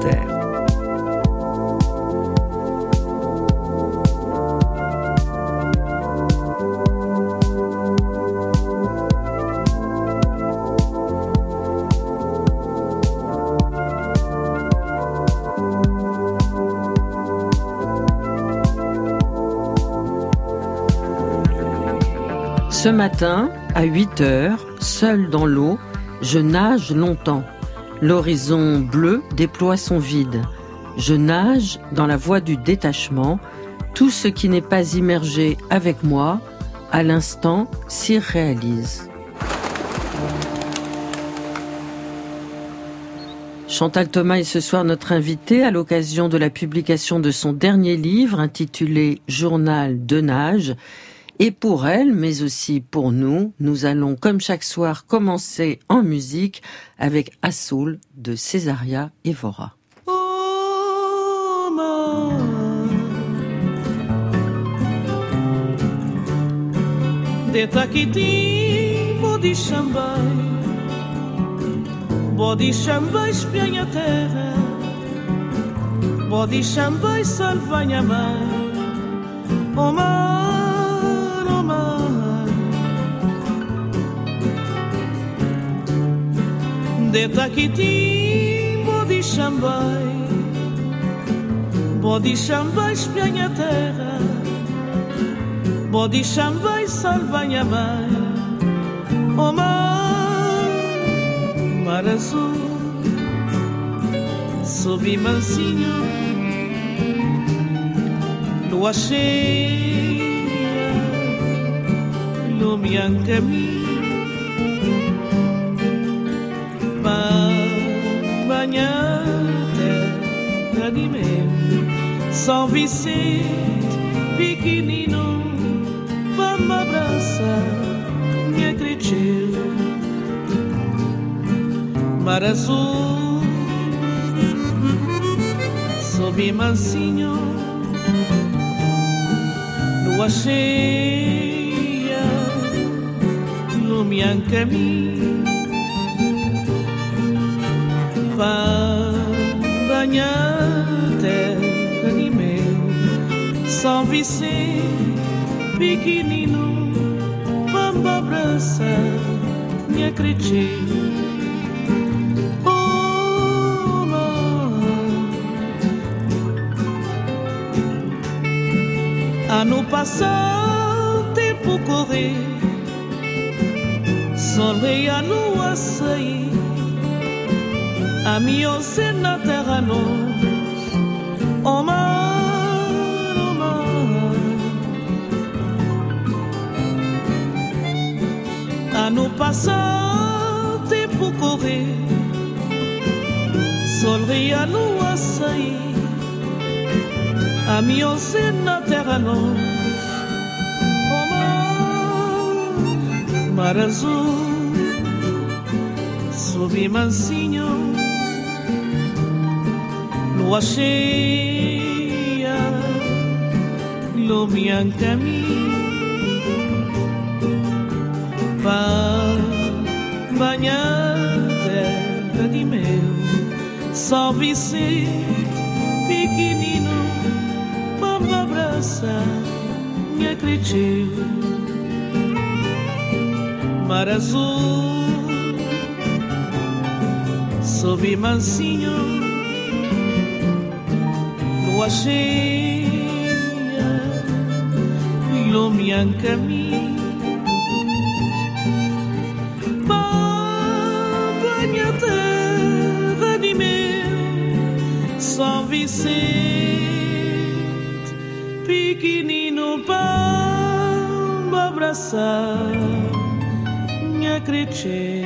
Inter. Ce matin, à 8h, seul dans l'eau, je nage longtemps. L'horizon bleu déploie son vide. Je nage dans la voie du détachement. Tout ce qui n'est pas immergé avec moi, à l'instant, s'y réalise. Chantal Thomas est ce soir notre invitée à l'occasion de la publication de son dernier livre intitulé « Journal de nage ». Et pour elle, mais aussi pour nous, nous allons, comme chaque soir, commencer en musique avec Assoul de Césaria Évora. De Taquiti, body chambai espianha terra, body chambai salvanha mãe, oh mar. De Taquiti, body chambai espianha terra, body chambai salvanha mãe, oh mar azul, subi mansinho, lua cheia, iluminam caminho. Banhar terra de meu, São Vicente pequenino, para me abraçar, me acrediteu. Mar azul, sob mansinho, lua cheia, iluminam caminho. Banhar terra de meu, São Vicente pequenino, para me abraçar, me acreditei. Oh, mar. Ano passado, tempo correr, sol e a lua sair. A minha na terra nós, oh mar, oh mar. Ano passado, tempo correr, sol e a lua sair. A minha na terra nós, oh mar, mar azul, sob mansinho. Lua cheia, iluminam caminho. Banhar terra de meu, São Vicente pequenino, para me abraçar, me acreditei. Mar azul, sob mansinho. Lua cheia, iluminam caminho. Banha terra de meu, São Vicente pequenino, para me abraçar, me acreditei.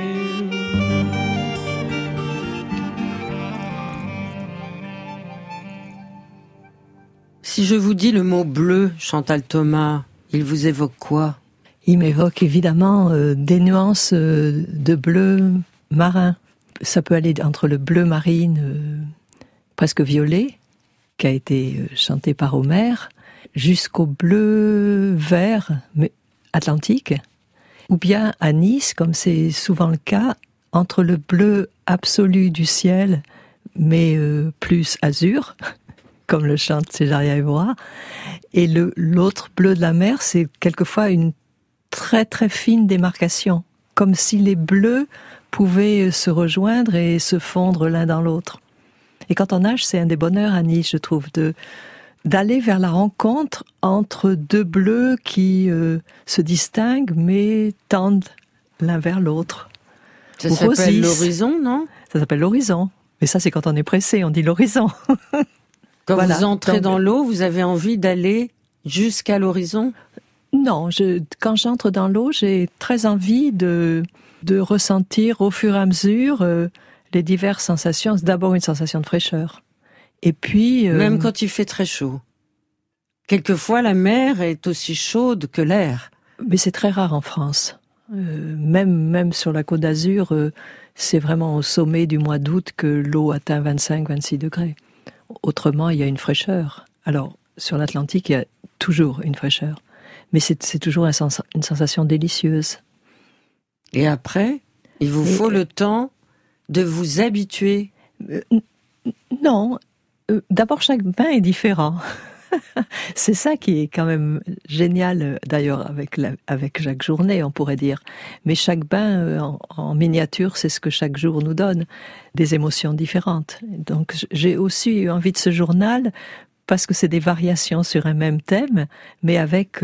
Si je vous dis le mot bleu, Chantal Thomas, il vous évoque quoi ? Il m'évoque évidemment des nuances de bleu marin. Ça peut aller entre le bleu marine, presque violet, qui a été chanté par Homère, jusqu'au bleu vert atlantique, ou bien à Nice, comme c'est souvent le cas, entre le bleu absolu du ciel, mais plus azur, comme le chante Césaria Évora. Et l'autre bleu de la mer, c'est quelquefois une très très fine démarcation, comme si les bleus pouvaient se rejoindre et se fondre l'un dans l'autre. Et quand on nage, c'est un des bonheurs à Nice, je trouve, d'aller vers la rencontre entre deux bleus qui se distinguent mais tendent l'un vers l'autre. Ça s'appelle l'horizon, non ? Ça s'appelle l'horizon. Mais ça, c'est quand on est pressé, on dit l'horizon. Quand voilà. Vous entrez dans l'eau, vous avez envie d'aller jusqu'à l'horizon ? Non, quand j'entre dans l'eau, j'ai très envie de ressentir au fur et à mesure les diverses sensations. C'est d'abord une sensation de fraîcheur. Et puis... Même quand il fait très chaud. Quelquefois, la mer est aussi chaude que l'air. Mais c'est très rare en France. Même sur la Côte d'Azur, c'est vraiment au sommet du mois d'août que l'eau atteint 25-26 degrés. Autrement, il y a une fraîcheur. Alors, sur l'Atlantique, il y a toujours une fraîcheur. Mais c'est toujours une sensation délicieuse. Et après, il vous faut le temps de vous habituer. Non. D'abord, chaque bain est différent. C'est ça qui est quand même génial, d'ailleurs, avec chaque journée, on pourrait dire. Mais chaque bain, en miniature, c'est ce que chaque jour nous donne, des émotions différentes. Donc, j'ai aussi eu envie de ce journal parce que c'est des variations sur un même thème, mais avec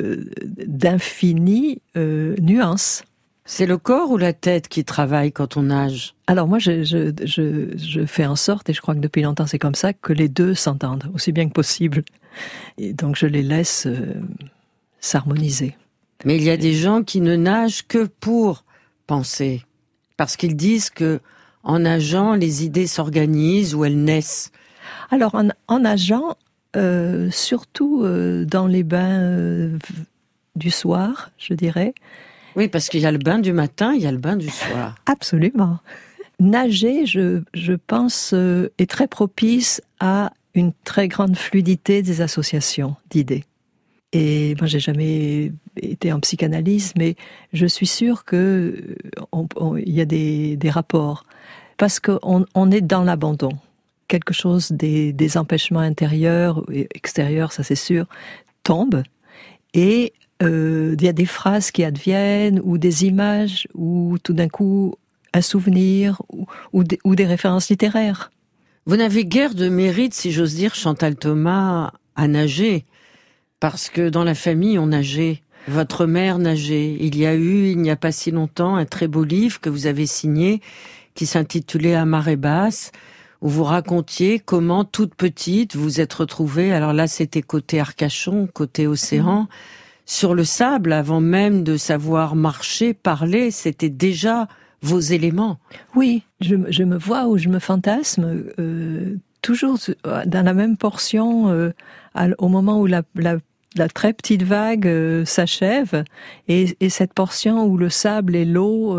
d'infinies nuances. C'est le corps ou la tête qui travaille quand on nage ? Alors moi, je fais en sorte, et je crois que depuis longtemps c'est comme ça, que les deux s'entendent aussi bien que possible. Et donc je les laisse s'harmoniser. Mais il y a des gens qui ne nagent que pour penser, parce qu'ils disent que en nageant, les idées s'organisent ou elles naissent. Alors en nageant, surtout dans les bains du soir, je dirais. Oui, parce qu'il y a le bain du matin, il y a le bain du soir. Absolument. Nager, je pense, est très propice à une très grande fluidité des associations d'idées. Et moi, j'ai jamais été en psychanalyse, mais je suis sûre que il y a des rapports. Parce qu'on est dans l'abandon. Quelque chose des empêchements intérieurs et extérieurs, ça c'est sûr, tombe. Et il y a des phrases qui adviennent, ou des images, ou tout d'un coup un souvenir, ou des références littéraires. Vous n'avez guère de mérite, si j'ose dire, Chantal Thomas, à nager, parce que dans la famille, on nageait. Votre mère nageait. Il n'y a pas si longtemps, un très beau livre que vous avez signé, qui s'intitulait « À marée basse », où vous racontiez comment, toute petite, vous êtes retrouvée, alors là, c'était côté Arcachon, côté océan, sur le sable, avant même de savoir marcher, parler, c'était déjà vos éléments. Oui, je me vois ou je me fantasme toujours dans la même portion au moment où la très petite vague s'achève et cette portion où le sable et l'eau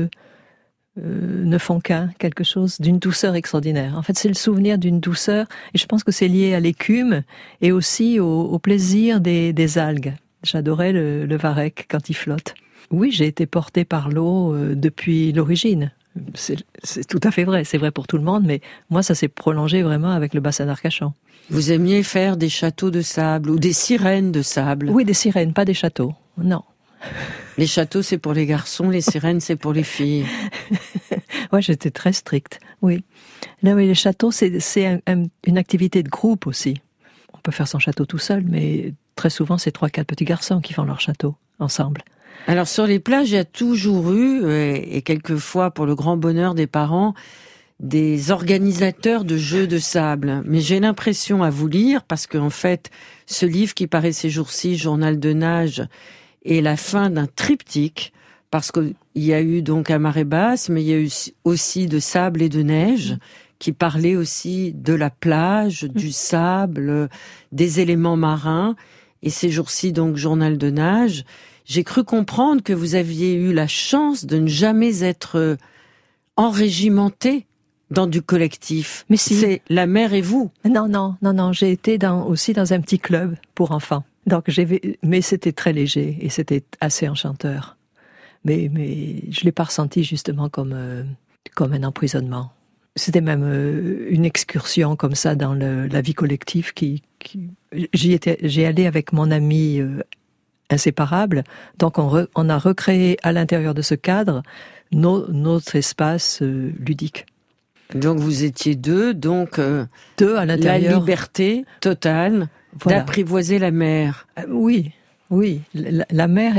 ne font qu'un, quelque chose d'une douceur extraordinaire. En fait, c'est le souvenir d'une douceur et je pense que c'est lié à l'écume et aussi au plaisir des algues. J'adorais le varech quand il flotte. Oui, j'ai été portée par l'eau depuis l'origine. C'est tout à fait vrai, c'est vrai pour tout le monde, mais moi ça s'est prolongé vraiment avec le bassin d'Arcachon. Vous aimiez faire des châteaux de sable ou des sirènes de sable ? Oui, des sirènes, pas des châteaux, non. Les châteaux c'est pour les garçons, les sirènes c'est pour les filles. Ouais, j'étais très stricte, oui. Là, oui, les châteaux c'est une activité de groupe aussi. On peut faire son château tout seul, mais très souvent c'est 3-4 petits garçons qui font leur château ensemble. Alors sur les plages, il y a toujours eu, et quelquefois pour le grand bonheur des parents, des organisateurs de jeux de sable. Mais j'ai l'impression à vous lire, parce qu'en fait, ce livre qui paraît ces jours-ci, Journal de nage, est la fin d'un triptyque, parce qu'il y a eu donc à marée basse, mais il y a eu aussi de sable et de neige, qui parlait aussi de la plage, du sable, des éléments marins. Et ces jours-ci, donc, Journal de nage, j'ai cru comprendre que vous aviez eu la chance de ne jamais être enrégimenté dans du collectif. Mais si. C'est la mer et vous. Non, j'ai été aussi dans un petit club pour enfants. Donc mais c'était très léger et c'était assez enchanteur. Mais je l'ai pas ressenti justement comme un emprisonnement. C'était même une excursion comme ça dans la vie collective j'y allais avec mon ami inséparable. Donc on a recréé à l'intérieur de ce cadre notre espace ludique. Donc vous étiez deux, donc deux à l'intérieur. La liberté totale d'apprivoiser la mer. Oui. La mer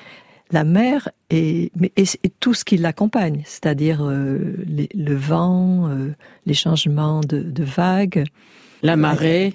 et tout ce qui l'accompagne, c'est-à-dire le vent, les changements de vagues, la marée,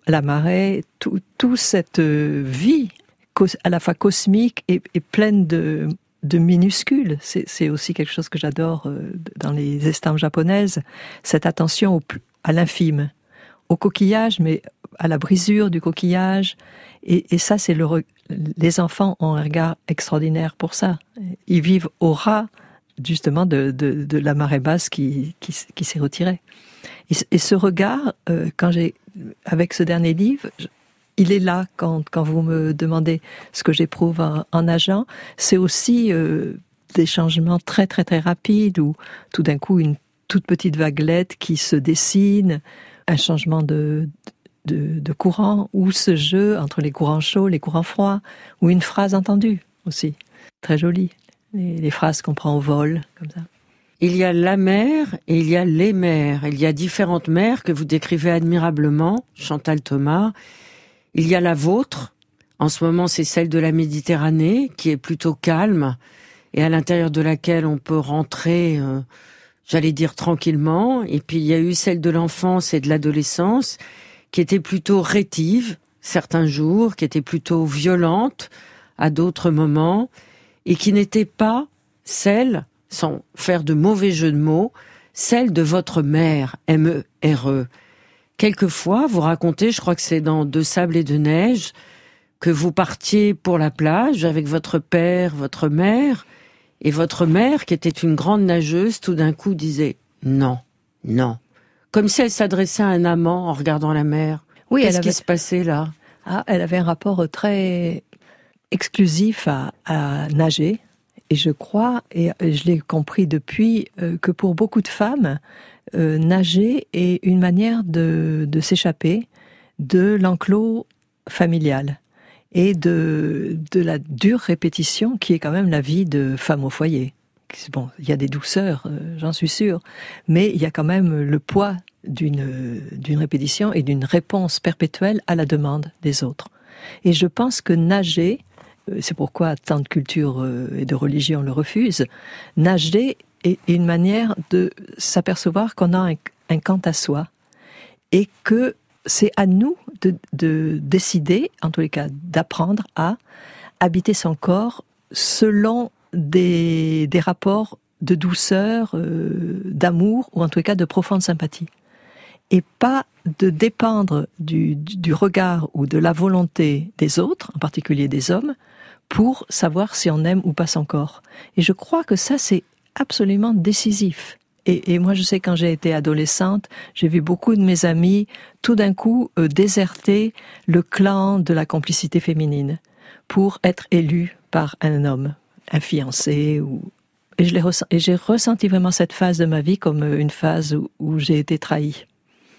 toute cette vie à la fois cosmique et pleine de minuscules. C'est aussi quelque chose que j'adore dans les estampes japonaises, cette attention à l'infime, au coquillage, mais à la brisure du coquillage. Et ça, c'est les enfants ont un regard extraordinaire pour ça. Ils vivent au ras, justement, de la marée basse qui s'est retirée. Et ce regard, avec ce dernier livre, il est là quand vous me demandez ce que j'éprouve en nageant. C'est aussi des changements très très très rapides où tout d'un coup une toute petite vaguelette qui se dessine, un changement de courant, ou ce jeu entre les courants chauds, les courants froids, ou une phrase entendue aussi, très jolie. Les phrases qu'on prend au vol, comme ça. Il y a la mer et il y a les mers. Il y a différentes mers que vous décrivez admirablement, Chantal Thomas. Il y a la vôtre. En ce moment, c'est celle de la Méditerranée, qui est plutôt calme et à l'intérieur de laquelle on peut rentrer, j'allais dire tranquillement. Et puis, il y a eu celle de l'enfance et de l'adolescence, qui était plutôt rétive, certains jours, qui était plutôt violente à d'autres moments, et qui n'était pas celle, sans faire de mauvais jeux de mots, celle de votre mère, M-E-R-E. Quelquefois, vous racontez, je crois que c'est dans De sable et de neige, que vous partiez pour la plage avec votre père, votre mère, et votre mère, qui était une grande nageuse, tout d'un coup disait « non, non ». Comme si elle s'adressait à un amant en regardant la mer. Oui, qu'est-ce qui se passait là ? Elle avait un rapport très exclusif à nager. Et je crois, et je l'ai compris depuis, que pour beaucoup de femmes, nager est une manière de s'échapper de l'enclos familial et de la dure répétition qui est quand même la vie de femme au foyer. Bon, il y a des douceurs, j'en suis sûre, mais il y a quand même le poids d'une répétition et d'une réponse perpétuelle à la demande des autres. Et je pense que nager, c'est pourquoi tant de cultures et de religions le refusent, nager est une manière de s'apercevoir qu'on a un quant à soi et que c'est à nous de décider, en tous les cas d'apprendre à habiter son corps selon des rapports de douceur, d'amour, ou en tous les cas de profonde sympathie. Et pas de dépendre du regard ou de la volonté des autres, en particulier des hommes, pour savoir si on aime ou pas son corps. Et je crois que ça, c'est absolument décisif. Et moi, je sais, quand j'ai été adolescente, j'ai vu beaucoup de mes amis, tout d'un coup, déserter le clan de la complicité féminine pour être élus par un homme, un fiancé. Et j'ai ressenti vraiment cette phase de ma vie comme une phase où j'ai été trahie.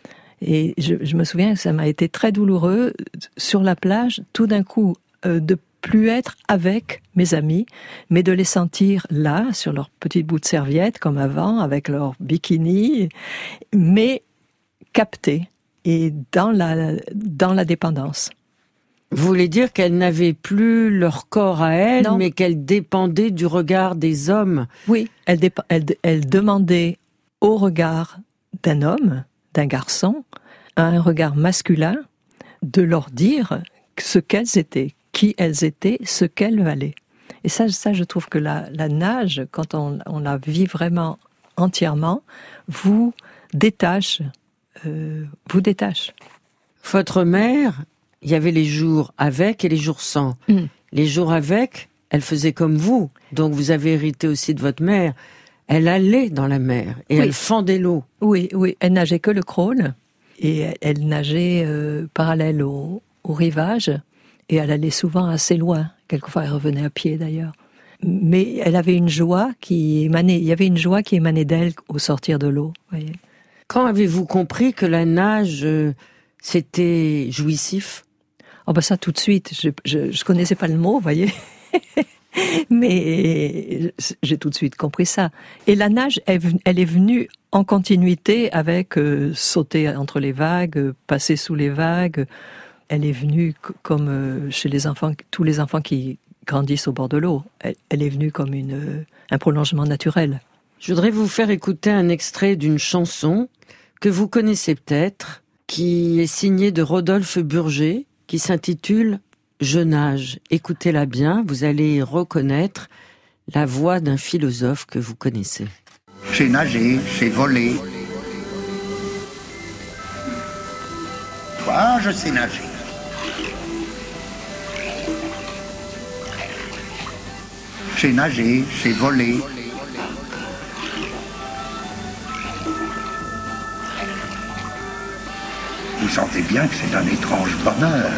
Et je me souviens que ça m'a été très douloureux, sur la plage, tout d'un coup, de plus être avec mes amis, mais de les sentir là, sur leur petit bout de serviette, comme avant, avec leur bikini, mais captés et dans la dépendance. Vous voulez dire qu'elles n'avaient plus leur corps à elles, non, mais qu'elles dépendaient du regard des hommes? Oui, elles demandaient au regard d'un homme, d'un garçon, un regard masculin, de leur dire ce qu'elles étaient, qui elles étaient, ce qu'elles valaient. Et ça, je trouve que la nage, quand on la vit vraiment entièrement, vous détache. Votre mère, il y avait les jours avec et les jours sans. Les jours avec, elle faisait comme vous, donc vous avez hérité aussi de votre mère. Elle allait dans la mer et oui, elle fendait l'eau. Oui, elle nageait que le crawl et elle nageait parallèle au rivage et elle allait souvent assez loin. Quelquefois, elle revenait à pied d'ailleurs. Mais elle avait une joie qui émanait, il y avait une joie qui émanait d'elle au sortir de l'eau. Voyez. Quand avez-vous compris que la nage, c'était jouissif ? Oh ben ça tout de suite, je connaissais pas le mot, vous voyez. Mais j'ai tout de suite compris ça. Et la nage, elle est venue en continuité avec sauter entre les vagues, passer sous les vagues. Elle est venue comme chez les enfants, tous les enfants qui grandissent au bord de l'eau. Elle est venue comme un prolongement naturel. Je voudrais vous faire écouter un extrait d'une chanson que vous connaissez peut-être, qui est signée de Rodolphe Burger, qui s'intitule « Je nage ». Écoutez-la bien, vous allez reconnaître la voix d'un philosophe que vous connaissez. J'ai nagé, j'ai volé. Toi, je sais nager. J'ai nagé, j'ai volé. Vous sentez bien que c'est un étrange bonheur.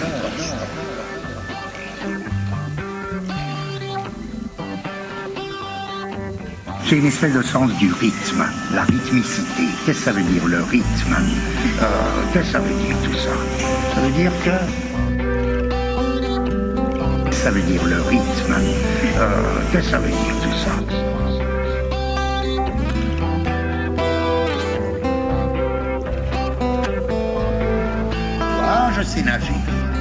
J'ai une espèce de sens du rythme, la rythmicité. Qu'est-ce que ça veut dire, le rythme ? Qu'est-ce que ça veut dire, tout ça ? Ça veut dire que... Ça veut dire le rythme. Qu'est-ce que ça veut dire, tout ça ? Moi, je sais nager.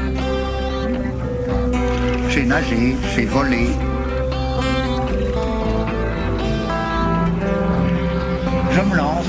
J'ai nagé, j'ai volé. Je me lance.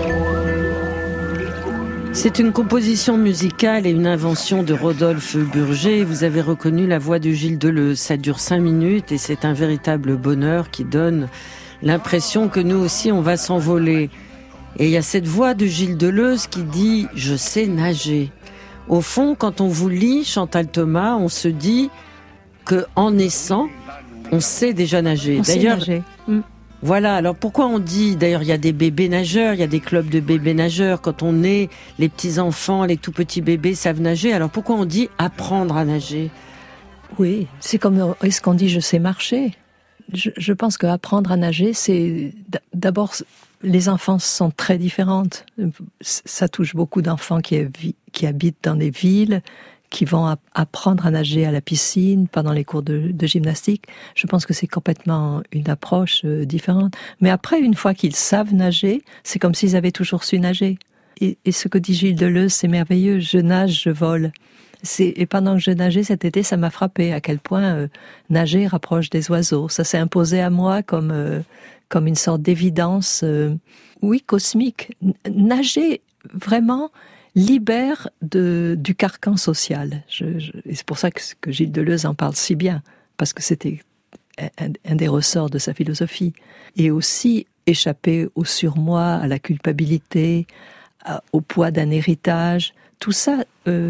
C'est une composition musicale et une invention de Rodolphe Burger. Vous avez reconnu la voix de Gilles Deleuze. Ça dure 5 minutes et c'est un véritable bonheur qui donne l'impression que nous aussi on va s'envoler. Et il y a cette voix de Gilles Deleuze qui dit « Je sais nager ». Au fond, quand on vous lit Chantal Thomas, on se dit qu'en naissant, on sait déjà nager. D'ailleurs, voilà, alors pourquoi on dit, d'ailleurs il y a des bébés nageurs, il y a des clubs de bébés nageurs, quand on est, les petits-enfants, les tout petits bébés savent nager, alors pourquoi on dit apprendre à nager ? Oui, c'est comme, est-ce qu'on dit je sais marcher ? Je pense qu'apprendre à nager, c'est d'abord, les enfants sont très différentes. Ça touche beaucoup d'enfants qui habitent dans des villes, qui vont apprendre à nager à la piscine pendant les cours de gymnastique. Je pense que c'est complètement une approche différente. Mais après, une fois qu'ils savent nager, c'est comme s'ils avaient toujours su nager. Et ce que dit Gilles Deleuze, c'est merveilleux. Je nage, je vole. Et pendant que je nageais cet été, ça m'a frappé à quel point nager rapproche des oiseaux. Ça s'est imposé à moi comme une sorte d'évidence, oui, cosmique. Nager, vraiment, libère du carcan social. Et c'est pour ça que Gilles Deleuze en parle si bien, parce que c'était un des ressorts de sa philosophie. Et aussi échapper au surmoi, à la culpabilité, au poids d'un héritage. Tout ça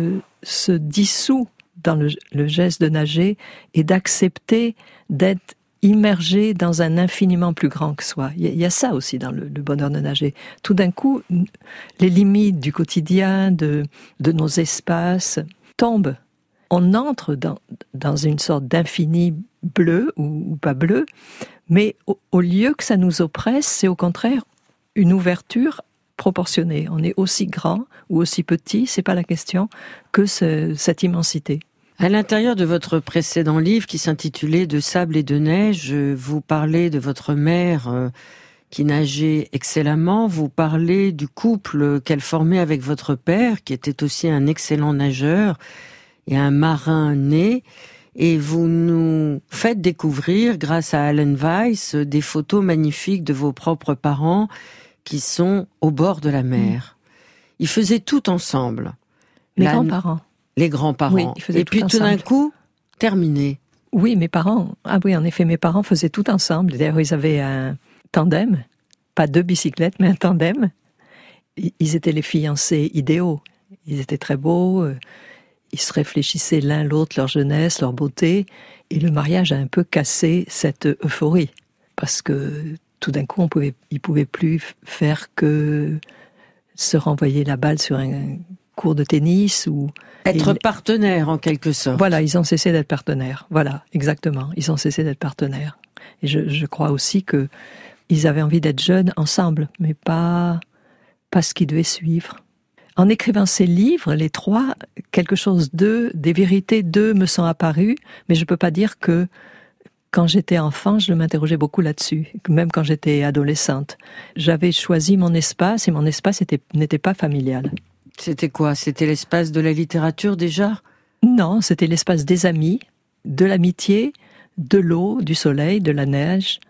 se dissout dans le geste de nager et d'accepter d'être immergé dans un infiniment plus grand que soi. Il y a ça aussi dans le bonheur de nager. Tout d'un coup, les limites du quotidien, de nos espaces, tombent. On entre dans une sorte d'infini bleu, ou pas bleu, mais au lieu que ça nous oppresse, c'est au contraire une ouverture proportionnée. On est aussi grand ou aussi petit, c'est pas la question, que cette immensité. À l'intérieur de votre précédent livre qui s'intitulait « De sable et de neige », vous parlez de votre mère qui nageait excellemment, vous parlez du couple qu'elle formait avec votre père, qui était aussi un excellent nageur et un marin né, et vous nous faites découvrir, grâce à Alan Weiss, des photos magnifiques de vos propres parents qui sont au bord de la mer. Ils faisaient tout ensemble. Mes grands-parents. Les grands-parents. Oui, et puis tout d'un coup, terminé. Oui, mes parents. Ah oui, en effet, mes parents faisaient tout ensemble. D'ailleurs, ils avaient un tandem. Pas 2 bicyclettes, mais un tandem. Ils étaient les fiancés idéaux. Ils étaient très beaux. Ils se réfléchissaient l'un l'autre, leur jeunesse, leur beauté. Et le mariage a un peu cassé cette euphorie. Parce que tout d'un coup, ils pouvaient plus faire que se renvoyer la balle sur un cours de tennis ou être partenaire en quelque sorte. Voilà, ils ont cessé d'être partenaires. Voilà, exactement. Ils ont cessé d'être partenaires. Et je crois aussi que ils avaient envie d'être jeunes ensemble, mais pas ce qui devait suivre. En écrivant ces livres, les trois, quelque chose d'eux, des vérités d'eux me sont apparues, mais je peux pas dire que quand j'étais enfant, je m'interrogeais beaucoup là-dessus, même quand j'étais adolescente. J'avais choisi mon espace et mon espace n'était pas familial. C'était quoi? C'était l'espace de la littérature déjà? Non, c'était l'espace des amis, de l'amitié, de l'eau, du soleil, de la neige,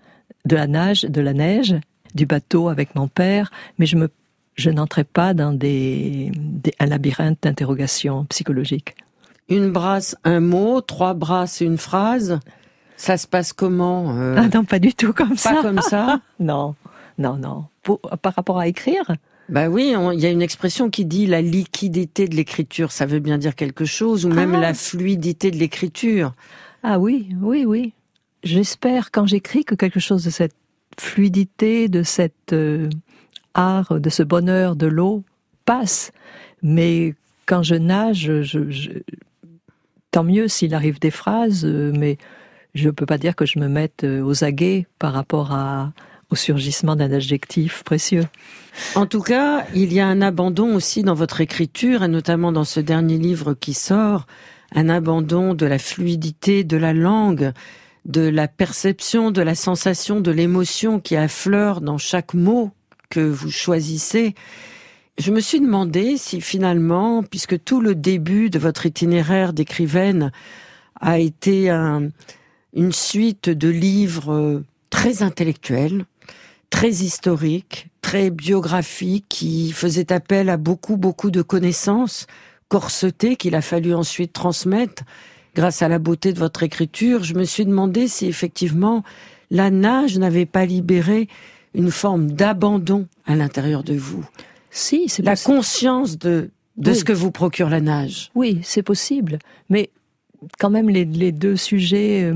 du bateau avec mon père, mais je n'entrais pas dans un labyrinthe d'interrogations psychologiques. Une brasse, un mot, 3 brasses, une phrase. Ça se passe comment Ah non, pas du tout comme ça. Pas comme ça? Non. Par rapport à écrire? Bah oui, il y a une expression qui dit la liquidité de l'écriture. Ça veut bien dire quelque chose, ou même la fluidité de l'écriture. Ah oui. J'espère quand j'écris que quelque chose de cette fluidité, de cet art, de ce bonheur de l'eau passe. Mais quand je nage, tant mieux s'il arrive des phrases, mais je peux pas dire que je me mette aux aguets par rapport au surgissement d'un adjectif précieux. En tout cas, il y a un abandon aussi dans votre écriture, et notamment dans ce dernier livre qui sort, un abandon de la fluidité de la langue, de la perception, de la sensation, de l'émotion qui affleure dans chaque mot que vous choisissez. Je me suis demandé si finalement, puisque tout le début de votre itinéraire d'écrivaine a été une suite de livres très intellectuels, très historiques, très biographiques, qui faisaient appel à beaucoup de connaissances corsetées qu'il a fallu ensuite transmettre grâce à la beauté de votre écriture. Je me suis demandé si effectivement la nage n'avait pas libéré une forme d'abandon à l'intérieur de vous. Si, c'est la conscience de ce que vous procure la nage. Oui, c'est possible, mais quand même les deux sujets,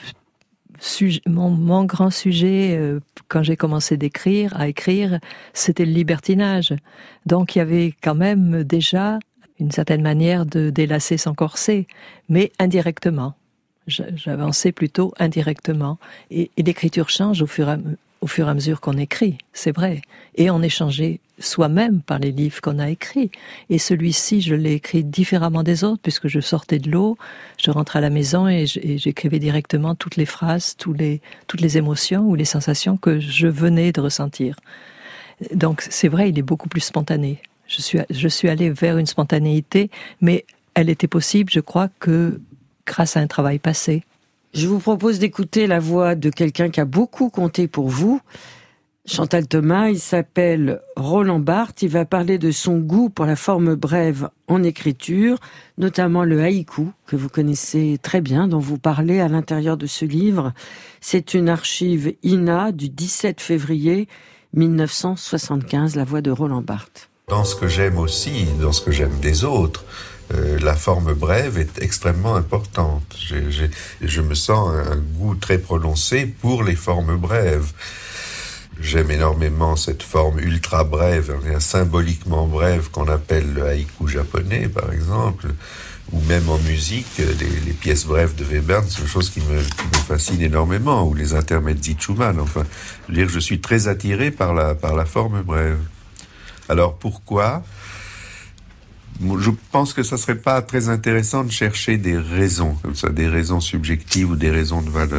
mon grand sujet quand j'ai commencé à écrire, c'était le libertinage. Donc il y avait quand même déjà une certaine manière de délasser son corset, mais indirectement. J'avançais plutôt indirectement. Et l'écriture change au fur et à mesure qu'on écrit, c'est vrai. Et on est changé soi-même par les livres qu'on a écrits. Et celui-ci, je l'ai écrit différemment des autres, puisque je sortais de l'eau, je rentrais à la maison et j'écrivais directement toutes les phrases, toutes les émotions ou les sensations que je venais de ressentir. Donc c'est vrai, il est beaucoup plus spontané. Je suis allée vers une spontanéité, mais elle était possible, je crois, que grâce à un travail passé. Je vous propose d'écouter la voix de quelqu'un qui a beaucoup compté pour vous, Chantal Thomas. Il s'appelle Roland Barthes. Il va parler de son goût pour la forme brève en écriture, notamment le haïku, que vous connaissez très bien, dont vous parlez à l'intérieur de ce livre. C'est une archive INA du 17 février 1975, la voix de Roland Barthes. Dans ce que j'aime aussi, dans ce que j'aime des autres, la forme brève est extrêmement importante. Je me sens un goût très prononcé pour les formes brèves. J'aime énormément cette forme ultra brève, symboliquement brève qu'on appelle le haïku japonais, par exemple, ou même en musique, les pièces brèves de Webern, c'est une chose qui me fascine énormément, ou les intermezzi de Schumann. Enfin, je suis très attiré par la forme brève. Alors pourquoi ? Je pense que ça serait pas très intéressant de chercher des raisons, comme ça, des raisons subjectives ou des raisons de valeur.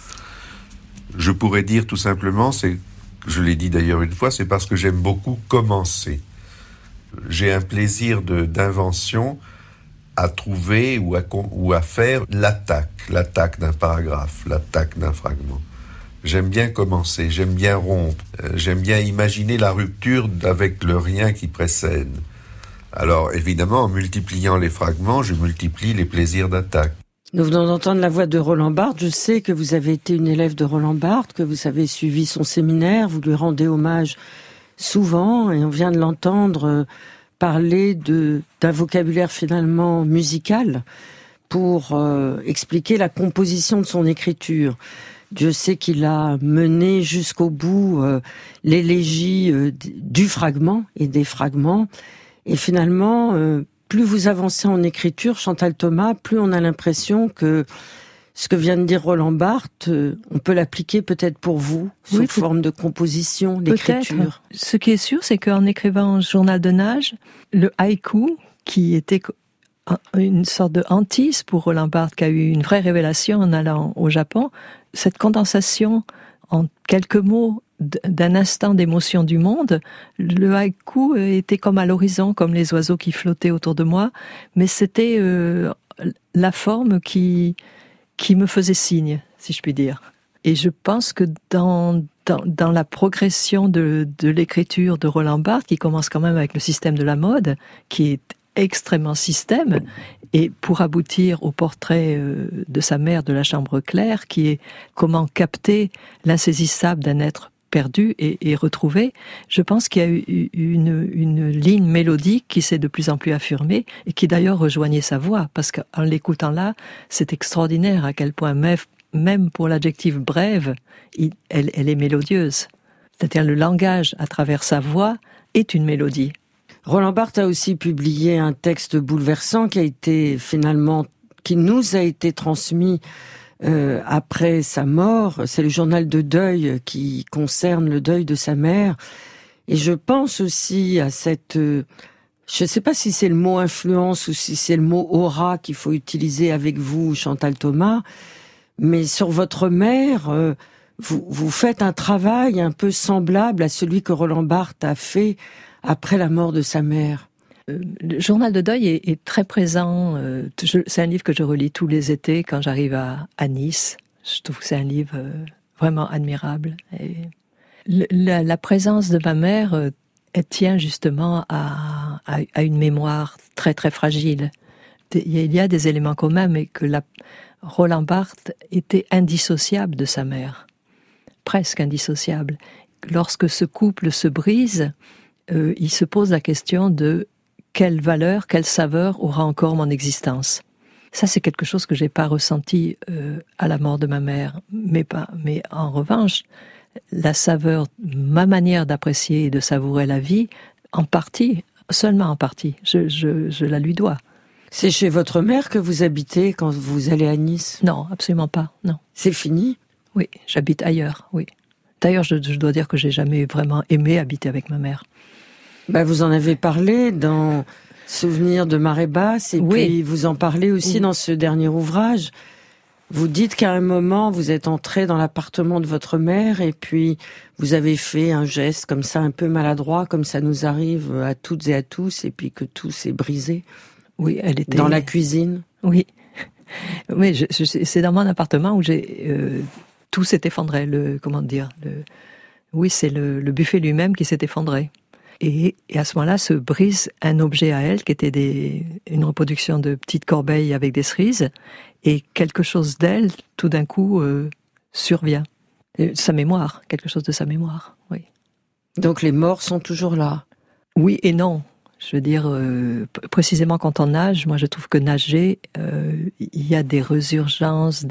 Je pourrais dire tout simplement, je l'ai dit d'ailleurs une fois, c'est parce que j'aime beaucoup commencer. J'ai un plaisir d'invention à trouver ou à faire l'attaque d'un paragraphe, l'attaque d'un fragment. J'aime bien commencer, j'aime bien rompre, j'aime bien imaginer la rupture avec le rien qui précède. Alors, évidemment, en multipliant les fragments, je multiplie les plaisirs d'attaque. Nous venons d'entendre la voix de Roland Barthes. Je sais que vous avez été une élève de Roland Barthes, que vous avez suivi son séminaire, vous lui rendez hommage souvent, et on vient de l'entendre parler d'un vocabulaire finalement musical pour expliquer la composition de son écriture. Je sais qu'il a mené jusqu'au bout l'élégie du fragment et des fragments. Et finalement, plus vous avancez en écriture, Chantal Thomas, plus on a l'impression que ce que vient de dire Roland Barthes, on peut l'appliquer peut-être pour vous, sous forme de composition, d'écriture. Peut-être. Ce qui est sûr, c'est qu'en écrivant Journal de nage, le haïku, qui était une sorte de hantise pour Roland Barthes, qui a eu une vraie révélation en allant au Japon, cette condensation en quelques mots d'un instant d'émotion du monde, le haïku était comme à l'horizon, comme les oiseaux qui flottaient autour de moi, mais c'était la forme qui me faisait signe, si je puis dire. Et je pense que dans la progression de l'écriture de Roland Barthes, qui commence quand même avec le système de la mode, qui est extrêmement système, et pour aboutir au portrait de sa mère de la chambre claire, qui est comment capter l'insaisissable d'un être perdu et retrouvé, je pense qu'il y a eu une ligne mélodique qui s'est de plus en plus affirmée et qui d'ailleurs rejoignait sa voix, parce qu'en l'écoutant là, c'est extraordinaire à quel point même pour l'adjectif brève, elle est mélodieuse. C'est-à-dire le langage à travers sa voix est une mélodie. Roland Barthes a aussi publié un texte bouleversant qui nous a été transmis après sa mort. C'est le journal de deuil qui concerne le deuil de sa mère. Et je pense aussi à cette... je ne sais pas si c'est le mot influence ou si c'est le mot aura qu'il faut utiliser avec vous, Chantal Thomas, mais sur votre mère, vous faites un travail un peu semblable à celui que Roland Barthes a fait après la mort de sa mère. Le journal de deuil est très présent. C'est un livre que je relis tous les étés quand j'arrive à Nice. Je trouve que c'est un livre vraiment admirable. Et la présence de ma mère, elle tient justement à une mémoire très très fragile. Il y a des éléments communs, mais que Roland Barthes était indissociable de sa mère. Presque indissociable. Lorsque ce couple se brise, il se pose la question de quelle valeur, quelle saveur aura encore mon existence. Ça, c'est quelque chose que j'ai pas ressenti à la mort de ma mère. Mais en revanche, la saveur, ma manière d'apprécier et de savourer la vie, en partie, seulement en partie, je la lui dois. C'est chez votre mère que vous habitez quand vous allez à Nice ? Non, absolument pas, non. C'est fini ? Oui, j'habite ailleurs, oui. D'ailleurs, je dois dire que j'ai jamais vraiment aimé habiter avec ma mère. Vous en avez parlé dans Souvenirs de marée basse, et puis vous en parlez aussi dans ce dernier ouvrage. Vous dites qu'à un moment, vous êtes entré dans l'appartement de votre mère, et puis vous avez fait un geste comme ça, un peu maladroit, comme ça nous arrive à toutes et à tous, et puis que tout s'est brisé. Oui, elle était... Dans la cuisine. Oui. Oui, c'est dans mon appartement où tout s'est effondré, c'est le buffet lui-même qui s'est effondré. Et à ce moment-là se brise un objet à elle qui était une reproduction de petites corbeilles avec des cerises, et quelque chose d'elle, tout d'un coup, survient. Sa mémoire, quelque chose de sa mémoire, oui. Donc les morts sont toujours là. Oui et non. Je veux dire, précisément quand on nage, moi je trouve que nager, il y a des résurgences,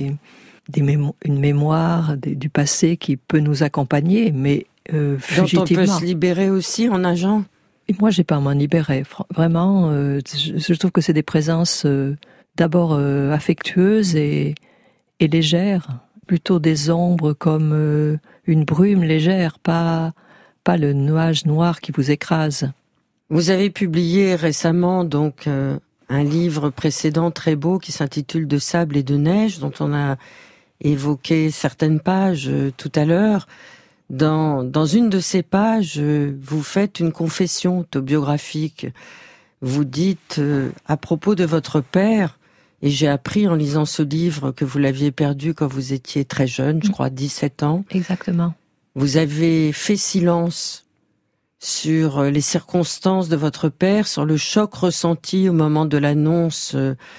une mémoire du passé qui peut nous accompagner, mais fugitivement. Dont on peut se libérer aussi en nageant. Et moi, j'ai pas à m'en libérer. Vraiment, je trouve que c'est des présences d'abord affectueuses et légères, plutôt des ombres comme une brume légère, pas le nuage noir qui vous écrase. Vous avez publié récemment donc un livre précédent très beau qui s'intitule De sable et de neige, dont on a évoqué certaines pages tout à l'heure. Dans une de ces pages, vous faites une confession autobiographique. Vous dites à propos de votre père, et j'ai appris en lisant ce livre que vous l'aviez perdu quand vous étiez très jeune, je crois 17 ans. Exactement. Vous avez fait silence sur les circonstances de votre père, sur le choc ressenti au moment de l'annonce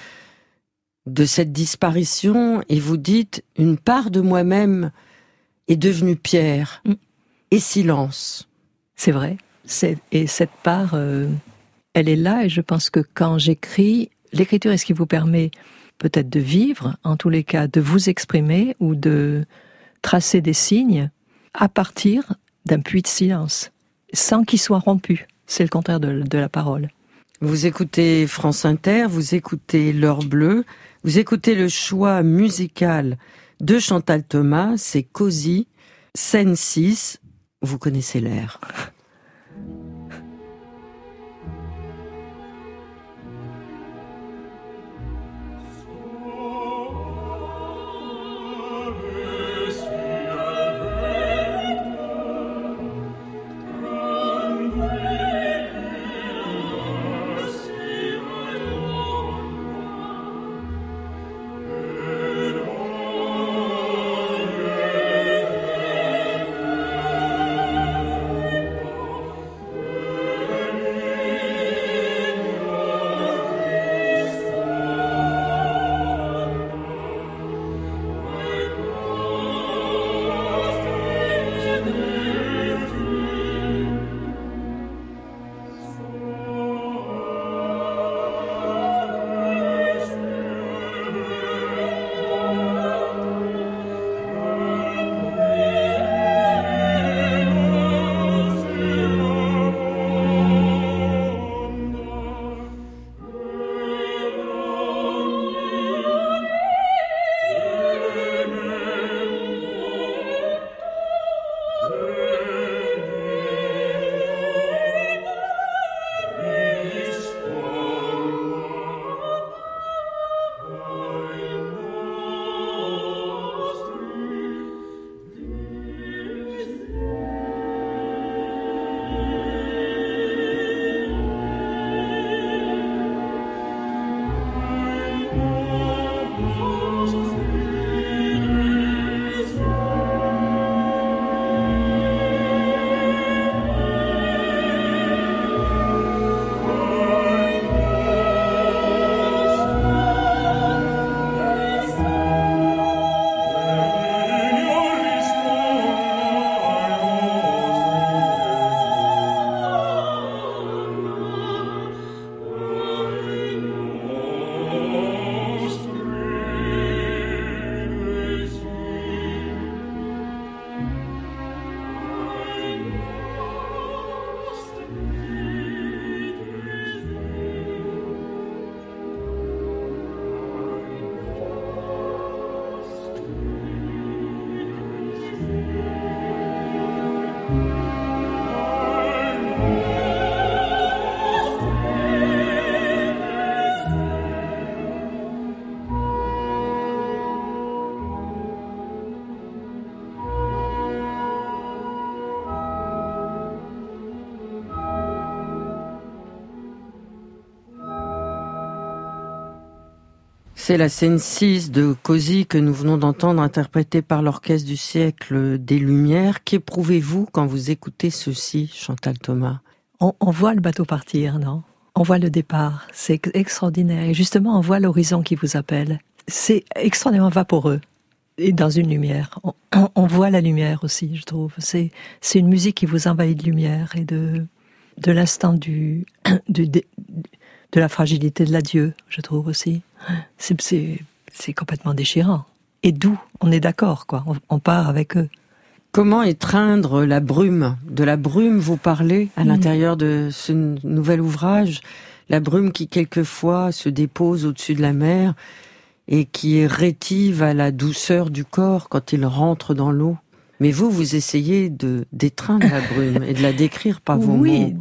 de cette disparition, et vous dites « Une part de moi-même est devenue pierre et silence ». C'est vrai. Et cette part, elle est là, et je pense que quand j'écris, l'écriture est ce qui vous permet peut-être de vivre, en tous les cas, de vous exprimer ou de tracer des signes à partir d'un puits de silence, sans qu'il soit rompu. C'est le contraire de la parole. Vous écoutez France Inter, vous écoutez L'Heure Bleue, vous écoutez le choix musical de Chantal Thomas, c'est Cosy, scène 6, vous connaissez l'air. C'est la scène 6 de Cosy que nous venons d'entendre, interprétée par l'Orchestre du siècle des Lumières. Qu'éprouvez-vous quand vous écoutez ceci, Chantal Thomas ? On voit le bateau partir, non ? On voit le départ, c'est extraordinaire. Et justement, on voit l'horizon qui vous appelle. C'est extraordinairement vaporeux. Et dans une lumière. On voit la lumière aussi, je trouve. C'est une musique qui vous envahit de lumière et de l'instant de la fragilité de l'adieu, je trouve aussi. C'est complètement déchirant. Et doux, on est d'accord, quoi. On part avec eux. Comment étreindre la brume ? De la brume, vous parlez à l'intérieur de ce nouvel ouvrage. La brume qui, quelquefois, se dépose au-dessus de la mer et qui est rétive à la douceur du corps quand il rentre dans l'eau. Mais vous essayez d'étreindre la brume et de la décrire par vos mots. Oui,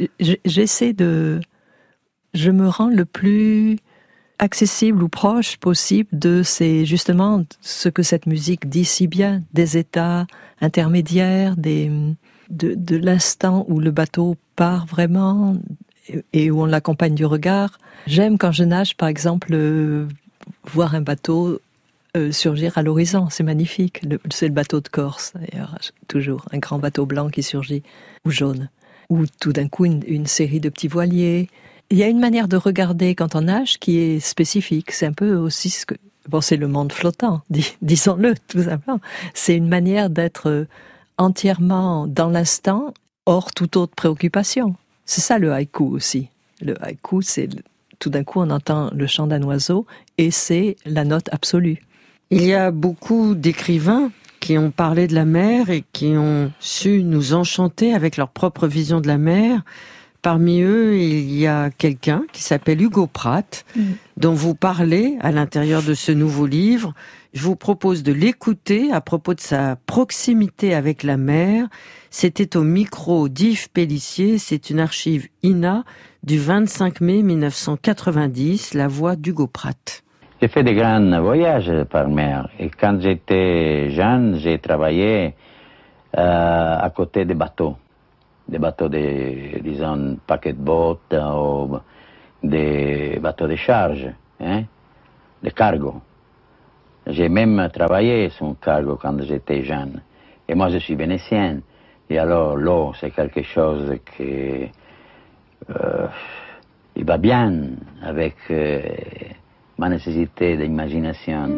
je me rends le plus accessible ou proche possible de justement ce que cette musique dit si bien, des états intermédiaires, de l'instant où le bateau part vraiment et où on l'accompagne du regard. J'aime quand je nage, par exemple, voir un bateau surgir à l'horizon, c'est magnifique. C'est le bateau de Corse, d'ailleurs, toujours, un grand bateau blanc qui surgit, ou jaune. Ou tout d'un coup, une série de petits voiliers. Il y a une manière de regarder quand on nage qui est spécifique. C'est un peu aussi c'est le monde flottant, disons-le, tout simplement. C'est une manière d'être entièrement dans l'instant, hors toute autre préoccupation. C'est ça le haïku aussi. Le haïku, c'est tout d'un coup on entend le chant d'un oiseau et c'est la note absolue. Il y a beaucoup d'écrivains qui ont parlé de la mer et qui ont su nous enchanter avec leur propre vision de la mer. Parmi eux, il y a quelqu'un qui s'appelle Hugo Pratt, dont vous parlez à l'intérieur de ce nouveau livre. Je vous propose de l'écouter à propos de sa proximité avec la mer. C'était au micro d'Yves Pélissier. C'est une archive INA du 25 mai 1990, la voix d'Hugo Pratt. J'ai fait des grands voyages par mer. Et quand j'étais jeune, j'ai travaillé à côté des bateaux. Des bateaux disons, paquet-boat ou des bateaux de charge, des cargos. J'ai même travaillé sur un cargo quand j'étais jeune. Et moi, je suis vénitien. Et alors, l'eau, c'est quelque chose qui il va bien avec ma nécessité d'imagination.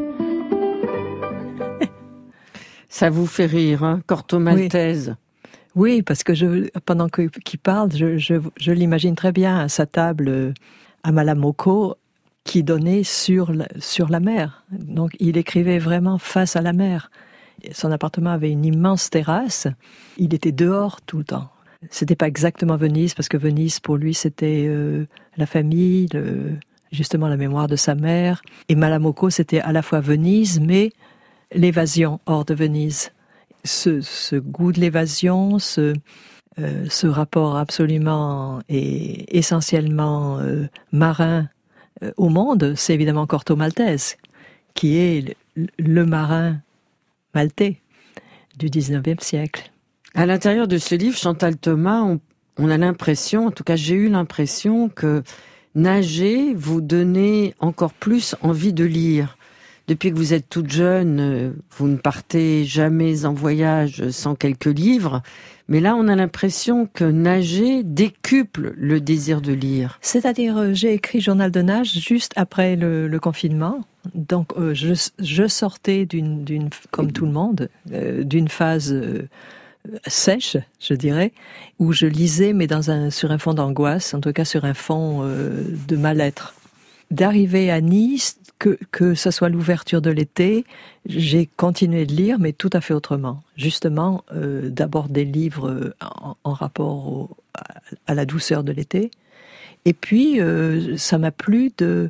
Ça vous fait rire, hein, Corto Maltese? Oui, parce que pendant qu'il parle, je l'imagine très bien à sa table à Malamocco, qui donnait sur la mer. Donc il écrivait vraiment face à la mer. Son appartement avait une immense terrasse. Il était dehors tout le temps. C'était pas exactement Venise, parce que Venise, pour lui, c'était la famille, justement la mémoire de sa mère. Et Malamocco, c'était à la fois Venise, mais l'évasion hors de Venise. Ce goût de l'évasion, ce rapport absolument et essentiellement marin au monde, c'est évidemment Corto Maltese, qui est le marin maltais du 19e siècle. À l'intérieur de ce livre, Chantal Thomas, on a l'impression, en tout cas j'ai eu l'impression que nager vous donnait encore plus envie de lire. Depuis que vous êtes toute jeune, vous ne partez jamais en voyage sans quelques livres. Mais là, on a l'impression que nager décuple le désir de lire. C'est-à-dire, j'ai écrit Journal de nage juste après le confinement. Donc, je sortais comme tout le monde, d'une phase sèche, je dirais, où je lisais, mais sur un fond d'angoisse, en tout cas sur un fond de mal-être. D'arriver à Nice, que ce soit l'ouverture de l'été, j'ai continué de lire, mais tout à fait autrement. Justement, d'abord des livres en rapport à la douceur de l'été. Et puis, ça m'a plu de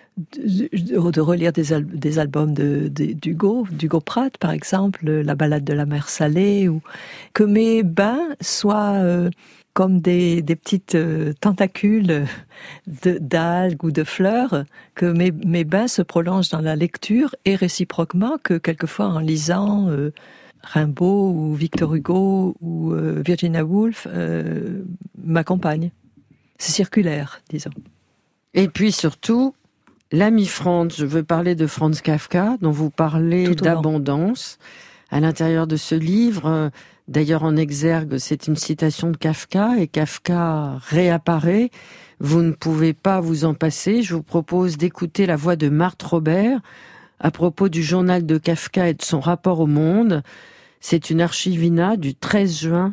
relire des albums d'Hugo Pratt, par exemple, La balade de la mer salée, ou que mes bains soient comme des petites tentacules d'algues ou de fleurs, que mes bains se prolongent dans la lecture, et réciproquement que quelquefois en lisant Rimbaud ou Victor Hugo ou Virginia Woolf m'accompagnent. C'est circulaire, disons. Et puis surtout, l'ami Franz, je veux parler de Franz Kafka, dont vous parlez d'abondance. À l'intérieur de ce livre, d'ailleurs en exergue, c'est une citation de Kafka, et Kafka réapparaît. Vous ne pouvez pas vous en passer. Je vous propose d'écouter la voix de Marthe Robert à propos du journal de Kafka et de son rapport au monde. C'est une archivina du 13 juin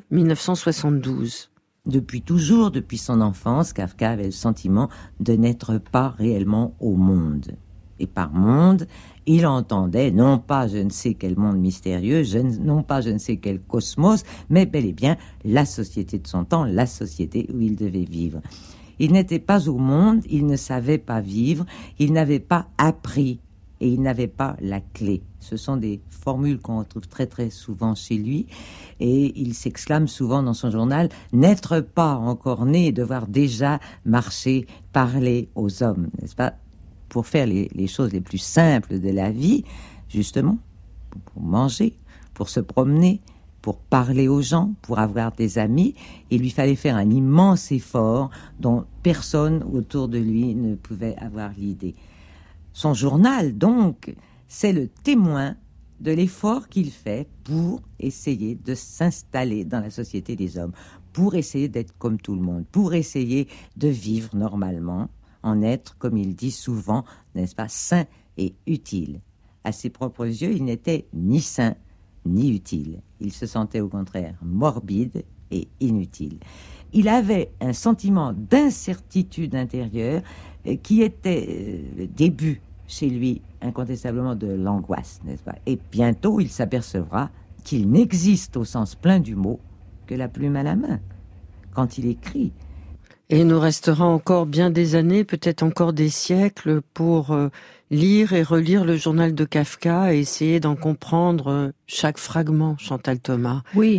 1972. Depuis toujours, depuis son enfance, Kafka avait le sentiment de n'être pas réellement au monde. Et par monde, il entendait non pas je ne sais quel monde mystérieux, non pas je ne sais quel cosmos, mais bel et bien la société de son temps, la société où il devait vivre. Il n'était pas au monde, il ne savait pas vivre, il n'avait pas appris et il n'avait pas la clé. Ce sont des formules qu'on retrouve très très souvent chez lui, et il s'exclame souvent dans son journal « N'être pas encore né et devoir déjà marcher, parler aux hommes », n'est-ce pas ? Pour faire les choses les plus simples de la vie, justement, pour manger, pour se promener, pour parler aux gens, pour avoir des amis, il lui fallait faire un immense effort dont personne autour de lui ne pouvait avoir l'idée. Son journal, donc, c'est le témoin de l'effort qu'il fait pour essayer de s'installer dans la société des hommes, pour essayer d'être comme tout le monde, pour essayer de vivre normalement, en être, comme il dit souvent, n'est-ce pas, sain et utile. À ses propres yeux, il n'était ni sain ni utile. Il se sentait au contraire morbide et inutile. Il avait un sentiment d'incertitude intérieure qui était le début chez lui incontestablement de l'angoisse, n'est-ce pas ? Et bientôt, il s'apercevra qu'il n'existe au sens plein du mot que la plume à la main. Quand il écrit, Et il nous restera encore bien des années, peut-être encore des siècles, pour lire et relire le journal de Kafka et essayer d'en comprendre chaque fragment, Chantal Thomas. Oui,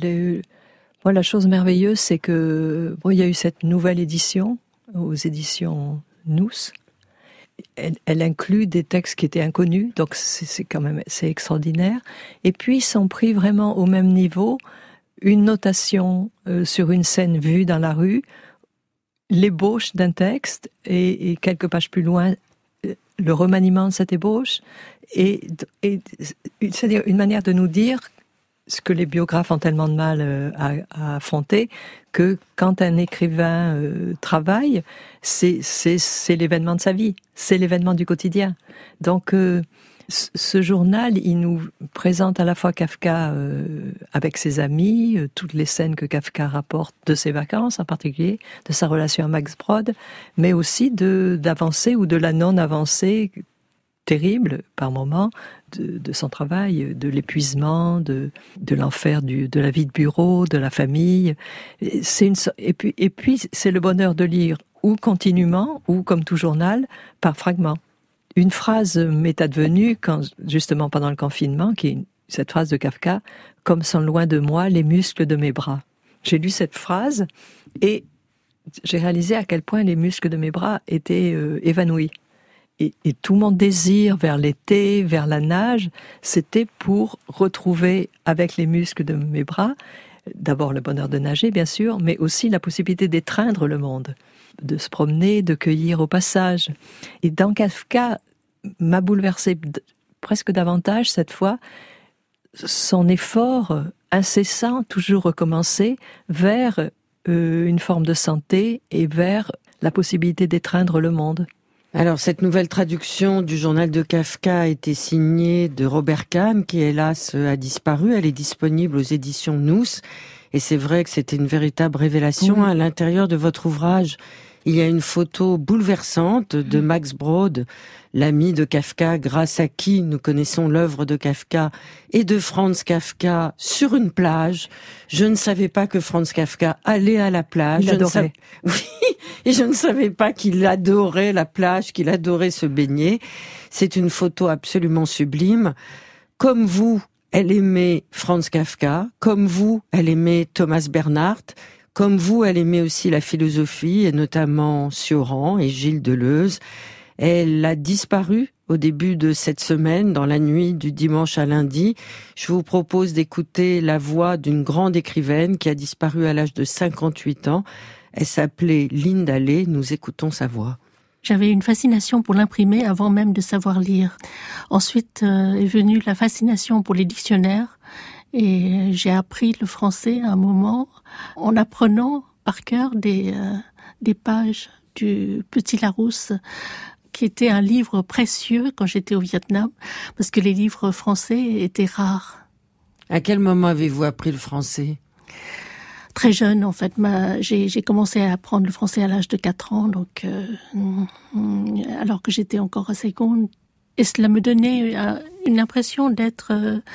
la chose merveilleuse, c'est que il y a eu cette nouvelle édition aux éditions Nous. Elle inclut des textes qui étaient inconnus, donc c'est extraordinaire. Et puis ils sont pris vraiment au même niveau, une notation sur une scène vue dans la rue, l'ébauche d'un texte et quelques pages plus loin le remaniement de cette ébauche et c'est-à-dire une manière de nous dire ce que les biographes ont tellement de mal à affronter, que quand un écrivain travaille, c'est l'événement de sa vie, c'est l'événement du quotidien. Donc ce journal, il nous présente à la fois Kafka avec ses amis, toutes les scènes que Kafka rapporte de ses vacances en particulier, de sa relation à Max Brod, mais aussi d'avancée ou de la non-avancée terrible par moments de son travail, de l'épuisement, de l'enfer de la vie de bureau, de la famille. Et puis c'est le bonheur de lire ou continuellement ou comme tout journal par fragments. Une phrase m'est advenue justement pendant le confinement, qui est cette phrase de Kafka, « Comme sont loin de moi les muscles de mes bras ». J'ai lu cette phrase et j'ai réalisé à quel point les muscles de mes bras étaient évanouis. Et tout mon désir vers l'été, vers la nage, c'était pour retrouver avec les muscles de mes bras, d'abord le bonheur de nager bien sûr, mais aussi la possibilité d'étreindre le monde, de se promener, de cueillir au passage. Et dans Kafka, m'a bouleversé presque davantage cette fois, son effort incessant, toujours recommencé, vers une forme de santé et vers la possibilité d'étreindre le monde. Alors, cette nouvelle traduction du journal de Kafka a été signée de Robert Kahn, qui hélas a disparu. Elle est disponible aux éditions Nous. Et c'est vrai que c'était une véritable révélation. À l'intérieur de votre ouvrage, il y a une photo bouleversante de Max Brod, l'ami de Kafka, grâce à qui nous connaissons l'œuvre de Kafka, et de Franz Kafka sur une plage. Je ne savais pas que Franz Kafka allait à la plage. Il adorait. Oui, et je ne savais pas qu'il adorait la plage, qu'il adorait se baigner. C'est une photo absolument sublime. Comme vous, elle aimait Franz Kafka. Comme vous, elle aimait Thomas Bernhardt. Comme vous, elle aimait aussi la philosophie, et notamment Sioran et Gilles Deleuze. Elle a disparu au début de cette semaine, dans la nuit du dimanche à lundi. Je vous propose d'écouter la voix d'une grande écrivaine qui a disparu à l'âge de 58 ans. Elle s'appelait Linda Lay. Nous écoutons sa voix. J'avais une fascination pour l'imprimer avant même de savoir lire. Ensuite est venue la fascination pour les dictionnaires. Et j'ai appris le français à un moment en apprenant par cœur des pages du Petit Larousse, qui était un livre précieux quand j'étais au Vietnam, parce que les livres français étaient rares. À quel moment avez-vous appris le français ? Très jeune, en fait. J'ai commencé à apprendre le français à l'âge de 4 ans, donc alors que j'étais encore à seconde. Et cela me donnait une impression d'être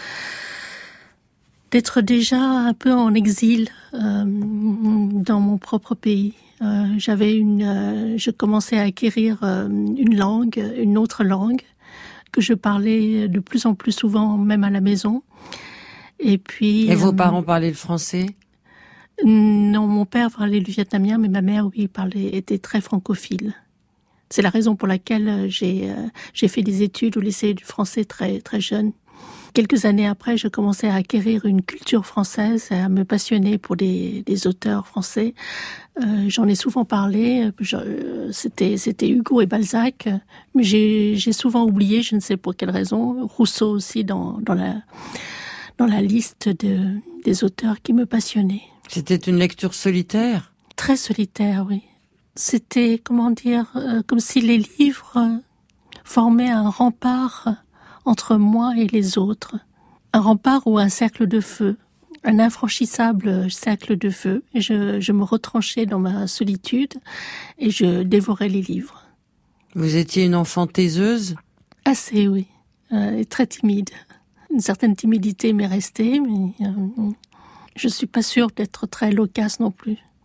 déjà un peu en exil dans mon propre pays. Je commençais à acquérir une autre langue que je parlais de plus en plus souvent, même à la maison. Et puis. Et vos parents parlaient le français ? Non, mon père parlait le vietnamien, mais ma mère, oui, était très francophile. C'est la raison pour laquelle j'ai fait des études au lycée du français très très jeune. Quelques années après, je commençais à acquérir une culture française, à me passionner pour des auteurs français. J'en ai souvent parlé. C'était Hugo et Balzac, mais j'ai souvent oublié, je ne sais pour quelle raison, Rousseau aussi dans la liste des auteurs qui me passionnaient. C'était une lecture solitaire ? Très solitaire, oui. C'était, comme si les livres formaient un rempart entre moi et les autres. Un rempart ou un cercle de feu, un infranchissable cercle de feu. Et je me retranchais dans ma solitude et je dévorais les livres. Vous étiez une enfant taiseuse ? Assez, oui. Et très timide. Une certaine timidité m'est restée, mais je suis pas sûre d'être très loquace non plus.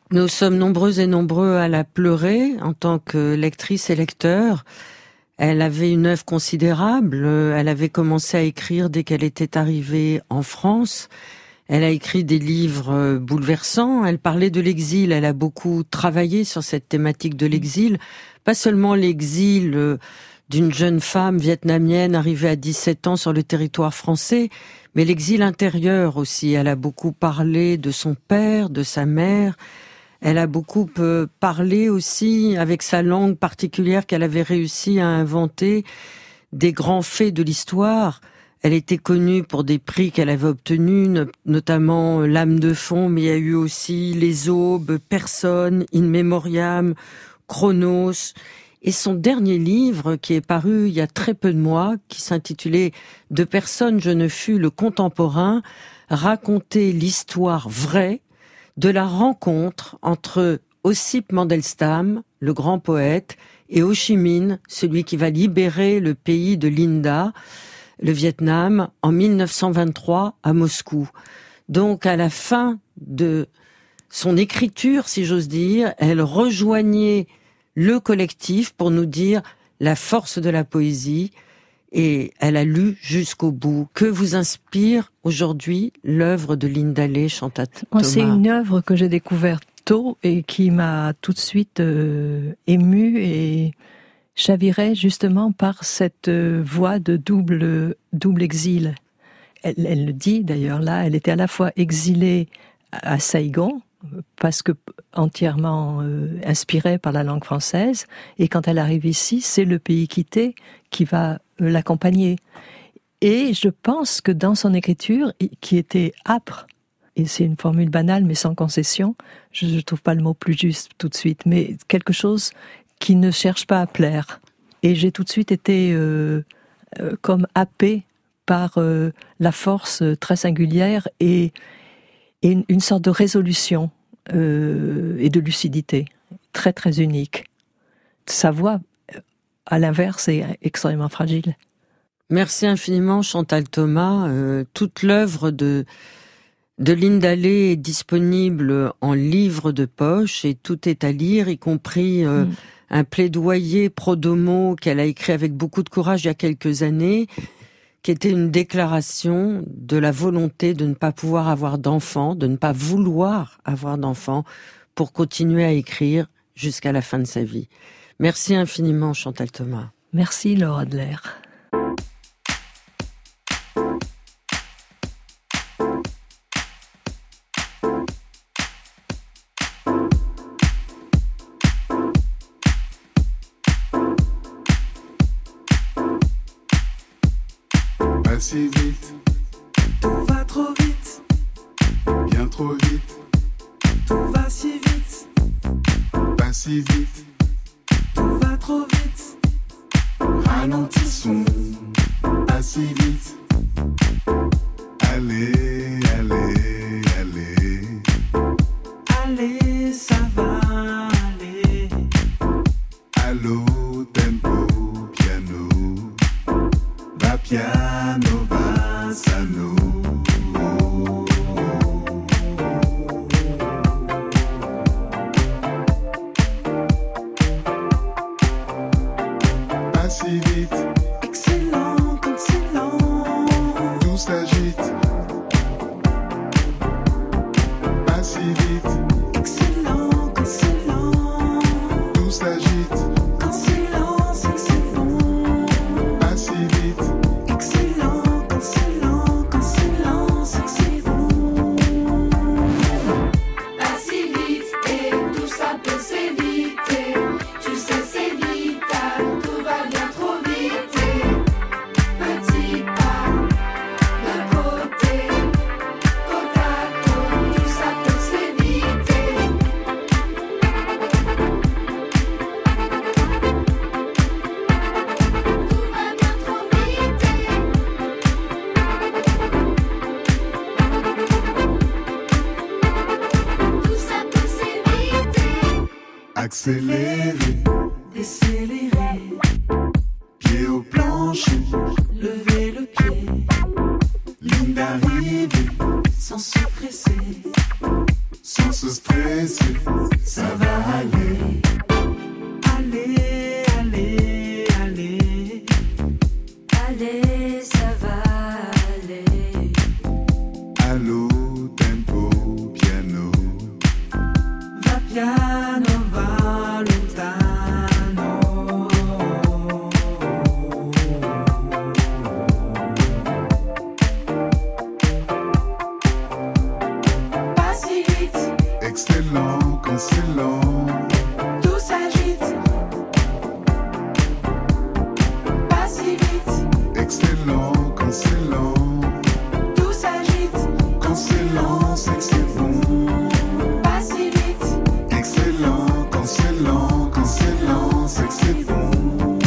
Nous sommes nombreux et nombreux à la pleurer en tant que lectrice et lecteur. Elle avait une œuvre considérable. Elle avait commencé à écrire dès qu'elle était arrivée en France. Elle a écrit des livres bouleversants. Elle parlait de l'exil. Elle a beaucoup travaillé sur cette thématique de l'exil. Pas seulement l'exil d'une jeune femme vietnamienne arrivée à 17 ans sur le territoire français, mais l'exil intérieur aussi. Elle a beaucoup parlé de son père, de sa mère. Elle a beaucoup parlé aussi, avec sa langue particulière qu'elle avait réussi à inventer, des grands faits de l'histoire. Elle était connue pour des prix qu'elle avait obtenus, notamment l'âme de fond, mais il y a eu aussi Les Aubes, Personne, In Memoriam, Chronos. Et son dernier livre, qui est paru il y a très peu de mois, qui s'intitulait « De personne je ne fus le contemporain », racontait l'histoire vraie de la rencontre entre Ossip Mandelstam, le grand poète, et Ho Chi Minh, celui qui va libérer le pays de l'Inda, le Vietnam, en 1923 à Moscou. Donc à la fin de son écriture, si j'ose dire, elle rejoignait le collectif pour nous dire la force de la poésie, et elle a lu jusqu'au bout. Que vous inspire aujourd'hui l'œuvre de Linda Lê, Chantal Thomas? C'est une œuvre que j'ai découverte tôt et qui m'a tout de suite émue et chavirait justement par cette voie de double exil. Elle le dit d'ailleurs là, elle était à la fois exilée à Saigon, parce que entièrement inspirée par la langue française, et quand elle arrive ici, c'est le pays quitté qui va l'accompagner. Et je pense que dans son écriture, qui était âpre, et c'est une formule banale mais sans concession, je ne trouve pas le mot plus juste tout de suite, mais quelque chose qui ne cherche pas à plaire. Et j'ai tout de suite été comme happée par la force très singulière et une sorte de résolution et de lucidité très très unique. Sa voix, à l'inverse, est extrêmement fragile. Merci infiniment Chantal Thomas. Toute l'œuvre de Linda Lê est disponible en livre de poche et tout est à lire, y compris un plaidoyer pro domo qu'elle a écrit avec beaucoup de courage il y a quelques années, qui était une déclaration de la volonté de ne pas pouvoir avoir d'enfants, de ne pas vouloir avoir d'enfants, pour continuer à écrire jusqu'à la fin de sa vie. Merci infiniment, Chantal Thomas. Merci, Laure Adler. Pas si vite, tout va trop vite, bien trop vite, tout va si vite, pas si vite, tout va trop vite, ralentissons, pas si vite, allez, allez, allez, allez, ça va aller, allô, tempo, piano, va piano, va sano. Pas si vite, excellent, excellent, tout s'agite. Pas si vite, excellent, excellent, tout s'agite. Quand silence, c'est bon. Pas si vite, excellent, excellent, quand silence, c'est bon. Pas si vite et tout ça peut s'éviter. Tu sais c'est vital, tout va bien trop vite. Petit pas de côté, côte à côte, tout ça peut s'éviter. Tout va bien trop vite. Tout ça peut s'éviter. Accélérer, Décélérer, pied au plancher, lever le pied, ligne d'arrivée, sans se presser, sans se stresser. c'est lent, tout s'agite, quand c'est lent, c'est que c'est bon. pas si vite, Excellent, quand c'est lent, quand c'est lent, c'est que c'est bon.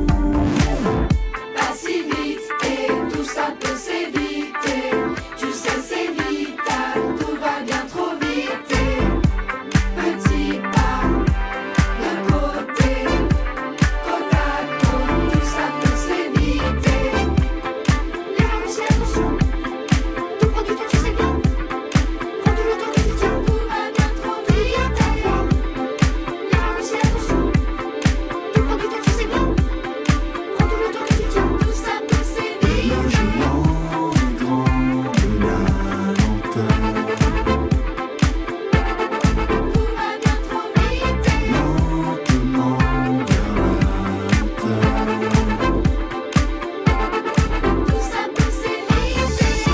pas si vite, et tout ça peut s'éviter. Tu sais, c'est vital, tout va bien trop vite. Et petit pas de côté, côte à côte, tout ça peut s'éviter. L'erreur, c'est attention, tout prend du temps, tu sais bien. Prends tout le temps que tu tiens, tout va bien trop vite. L'erreur, c'est attention, tout prend du temps, tu sais bien. Prends tout le temps que tu tiens, tout ça peut s'éviter. Le jeu lent et grand de la lenteur, Tout va bien trop vite, lentement vers la hauteur. tout ça peut s'éviter.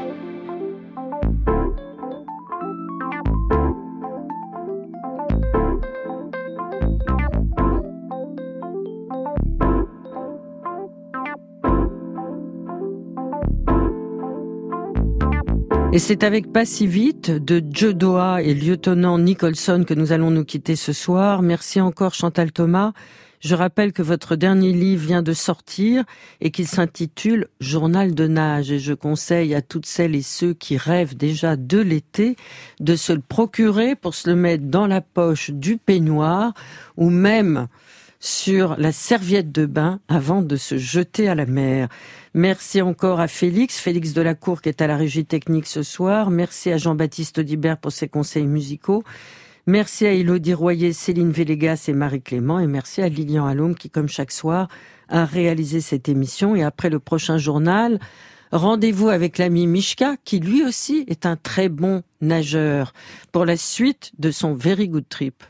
Et c'est avec Pas si vite de Joe Doha et lieutenant Nicholson que nous allons nous quitter ce soir. Merci encore Chantal Thomas. Je rappelle que votre dernier livre vient de sortir et qu'il s'intitule Journal de nage. Et je conseille à toutes celles et ceux qui rêvent déjà de l'été de se le procurer pour se le mettre dans la poche du peignoir ou même sur la serviette de bain avant de se jeter à la mer. Merci encore à Félix Delacour qui est à la régie technique ce soir. Merci à Jean-Baptiste Audibert pour ses conseils musicaux. Merci à Élodie Royer, Céline Vélégas et Marie Clément. Et merci à Lilian Allôme qui, comme chaque soir, a réalisé cette émission. Et après le prochain journal, rendez-vous avec l'ami Mishka qui lui aussi est un très bon nageur pour la suite de son Very Good Trip.